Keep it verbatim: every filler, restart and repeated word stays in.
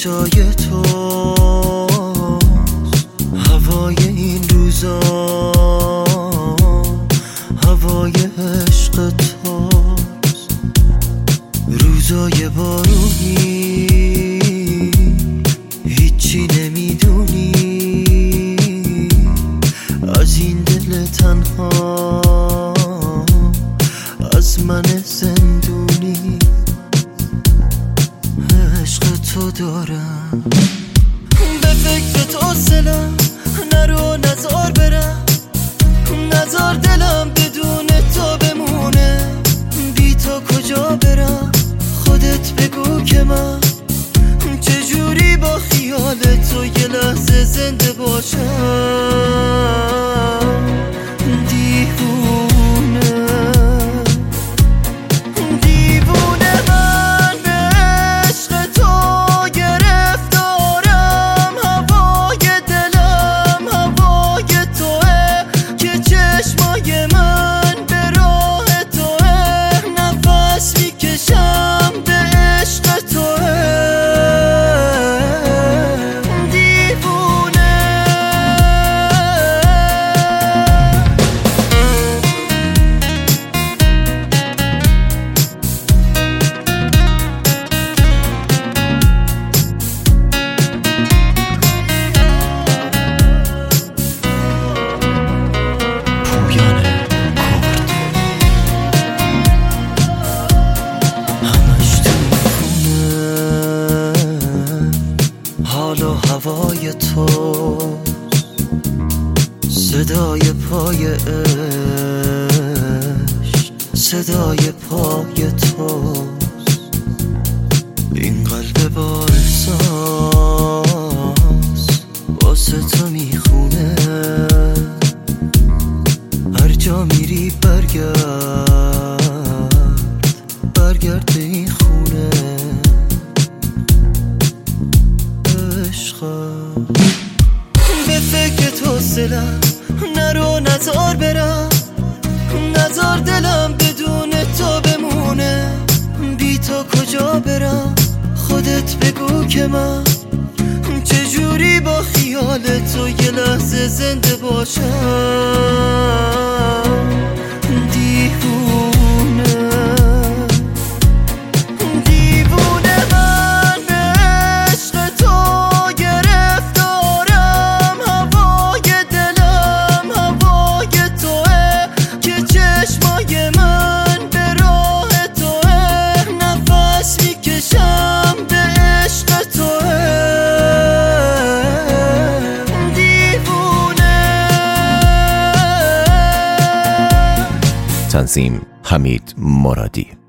جای تو هوای این روزا، هوای عشق توست. روزای بارونی هیچی نمیدونی از این دل تنها، از من زندونی. عشق تو دارم، به فکر تو سلم، نرو نزار برم، نزار دلم بدون تو بمونه. بی تو کجا برم؟ خودت بگو که من چجوری با خیال تو یه لحظه زنده باشم. دیوونه دیوونه من به عشق تو گرفتارم. هوای دلم هوای توه که چشمای من به راه توه. نفس میکشم به عشق توه. حال و هوای تو، صدای پای عشق، صدای پای تو. این قلب با احساس واسه تو میخونه. هر جا میری برگرد، برگرد به این خونه. به فکر تو سلم، نرو نزار برم، نزار دلم بدون تو بمونه. بی تو کجا برم؟ خودت بگو که من چجوری با خیال تو یه لحظه زنده باشم. دیوونه تنظیم حمید مرادی.